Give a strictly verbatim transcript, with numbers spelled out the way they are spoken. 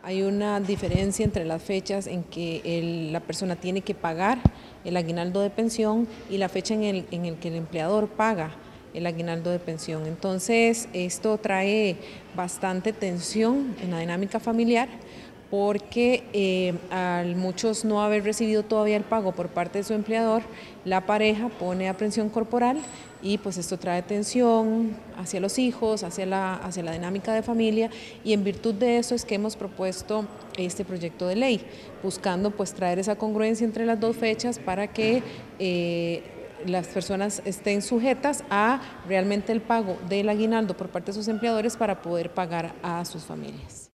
Hay una diferencia entre las fechas en que el, la persona tiene que pagar el aguinaldo de pensión y la fecha en el, en el que el empleador paga el aguinaldo de pensión. Entonces, esto trae bastante tensión en la dinámica familiar porque eh, al muchos no haber recibido todavía el pago por parte de su empleador, la pareja pone aprensión corporal y pues esto trae tensión hacia los hijos, hacia la, hacia la dinámica de familia, y en virtud de eso es que hemos propuesto este proyecto de ley, buscando pues traer esa congruencia entre las dos fechas para que eh, las personas estén sujetas a realmente el pago del aguinaldo por parte de sus empleadores para poder pagar a sus familias.